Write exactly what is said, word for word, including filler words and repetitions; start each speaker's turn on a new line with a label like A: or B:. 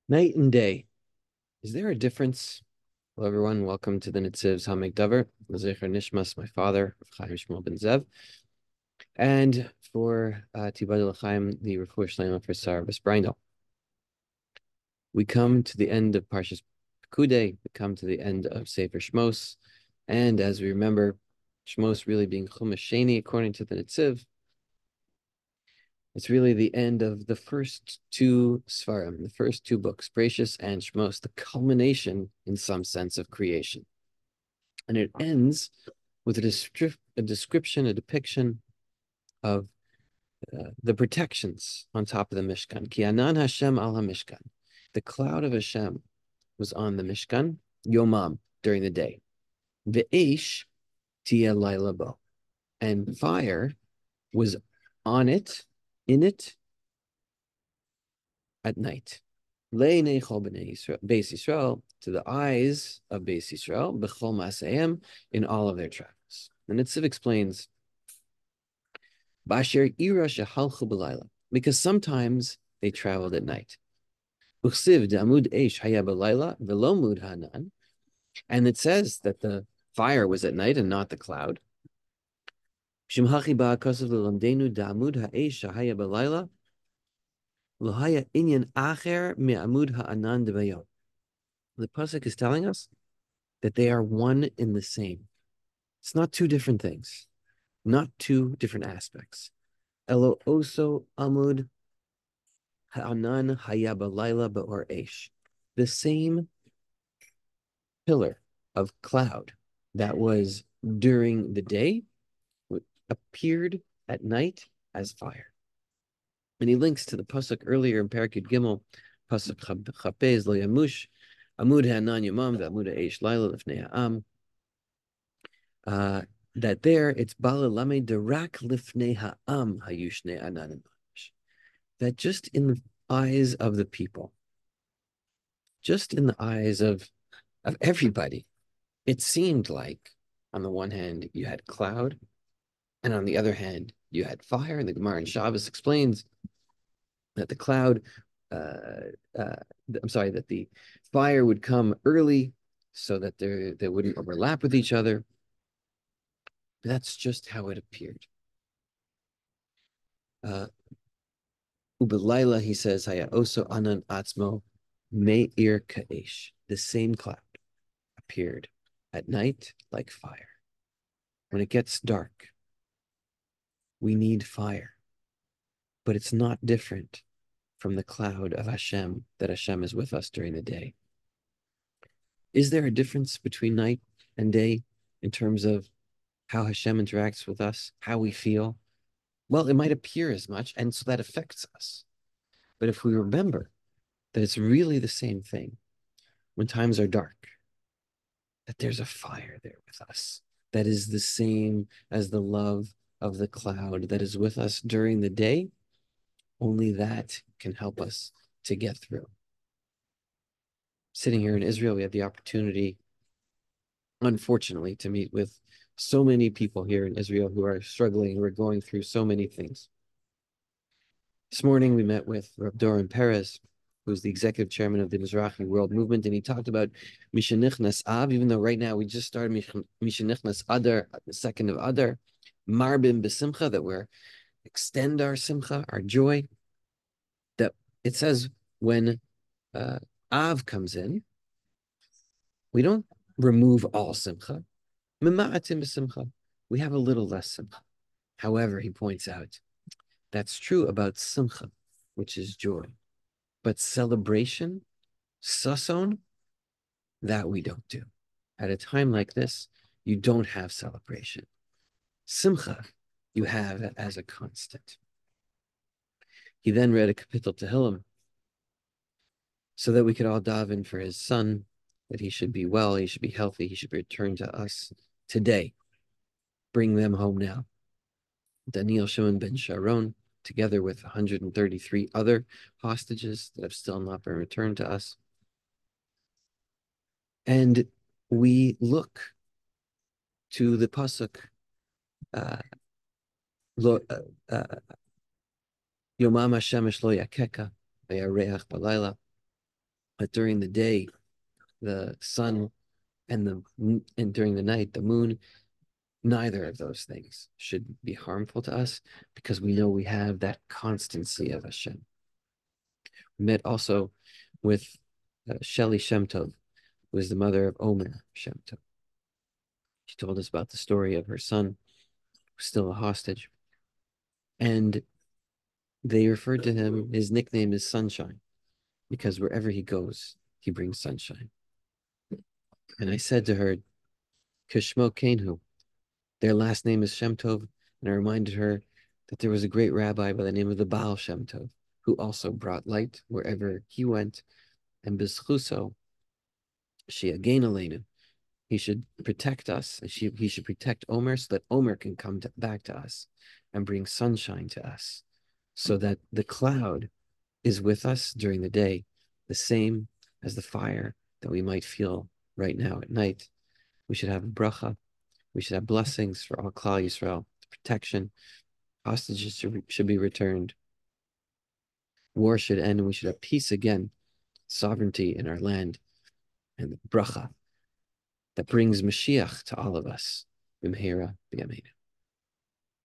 A: Night and day. Is there a difference? Hello, everyone. Welcome to the Nitziv's Hamek Dover. Zecher Nishmas, my father, Chaim Shmuel ben Zev. And for uh, Tibad L'chaim, the Refuah Shlema for Sarah Brisbrindle. We come to the end of Parshas Pekudei. We come to the end of Sefer Shmos. And as we remember, Shmos really being Chumash Sheni, according to the Nitziv, it's really the end of the first two Svarim, the first two books, Bereshis and Shmos, the culmination, in some sense, of creation. And it ends with a, descri a description, a depiction of uh, the protections on top of the Mishkan. Ki anan Hashem al ha-Mishkan. The cloud of Hashem was on the Mishkan, Yomam, during the day. Ve'esh tia laila bo. And fire was on it, in it, at night. Le'nei chol b'nei Beis Yisrael, to the eyes of Beis Yisrael, b'chol ma'aseihem, in all of their travels. And Nitziv explains, B'asher ira shehalchu b'layla, because sometimes they traveled at night. Uchsiv d'amud eish haya b'layla v'lo mud hanan, and it says that the fire was at night and not the cloud. Shimhachi ba'akasav l'lamdenu d'amud ha'eish haya b'layla Lohaya inyan acher me'amud ha'anan debayom. The pasuk is telling us that they are one in the same. It's not two different things, not two different aspects. Elo oso amud ha'anan haya b'layla ba'or eish. The same pillar of cloud that was during the day appeared at night as fire. And he links to the pasuk earlier in Parakut Gimel, pasuk chapez lo yamush, amud ha'anan yomam ve'amud ha'eish laila lifnei ha'am. Uh, that there it's bala lame derak lifnei ha'am hayushne anan. That just in the eyes of the people, just in the eyes of of everybody, it seemed like on the one hand you had cloud, and on the other hand you had fire. And the Gemara in Shabbos explains that the cloud, uh, uh, I'm sorry, that the fire would come early so that they they wouldn't overlap with each other. That's just how it appeared. Uh, Ubelayla, he says, Haya oso anan atzmo me'ir ka'esh. The same cloud appeared at night like fire. When it gets dark, we need fire. But it's not different from the cloud of Hashem, that Hashem is with us during the day. Is there a difference between night and day in terms of how Hashem interacts with us, how we feel? Well, it might appear as much, and so that affects us. But if we remember that it's really the same thing when times are dark, that there's a fire there with us that is the same as the love of the cloud that is with us during the day, only that can help us to get through. Sitting here in Israel, we had the opportunity, unfortunately, to meet with so many people here in Israel who are struggling, who are going through so many things. This morning, we met with Rav Doron Perez, who's the executive chairman of the Mizrahi World Movement, and he talked about Mishenichnas Av, even though right now we just started Mishenichnas Adar, the second of Adar, Marbim Besimcha, that we're extend our simcha, our joy. That it says when uh, Av comes in, we don't remove all simcha. Mima'atim b'simcha. We have a little less simcha. However, he points out, that's true about simcha, which is joy. But celebration, sason, that we don't do. At a time like this, you don't have celebration. Simcha, you have as a constant. He then read a kapitel Tehillim so that we could all daven for his son, that he should be well, he should be healthy, he should return to us today. Bring them home now. Daniel Shimon ben Sharon, together with one hundred thirty-three other hostages that have still not been returned to us. And we look to the pasuk, uh, Yomam Hashem lo yakeka, ve'yareach balayla. But during the day, the sun and the and during the night, the moon, neither of those things should be harmful to us because we know we have that constancy of Hashem. We met also with uh, Shelley Shem Tov, who is the mother of Omer Shem Tov. She told us about the story of her son, who's still a hostage. And they referred to him, his nickname is Sunshine, because wherever he goes, he brings sunshine. And I said to her, Kishmo Kenhu, their last name is Shem Tov. And I reminded her that there was a great rabbi by the name of the Baal Shem Tov, who also brought light wherever he went. And Bizchuso, she again Elena, he should protect us. And she, he should protect Omer so that Omer can come to, back to us and bring sunshine to us, so that the cloud is with us during the day, the same as the fire that we might feel right now at night. We should have a bracha. We should have blessings for all Klal Yisrael, protection. Hostages should, should be returned. War should end, and we should have peace again, sovereignty in our land, and bracha that brings Mashiach to all of us. B'mehera b'yameinu.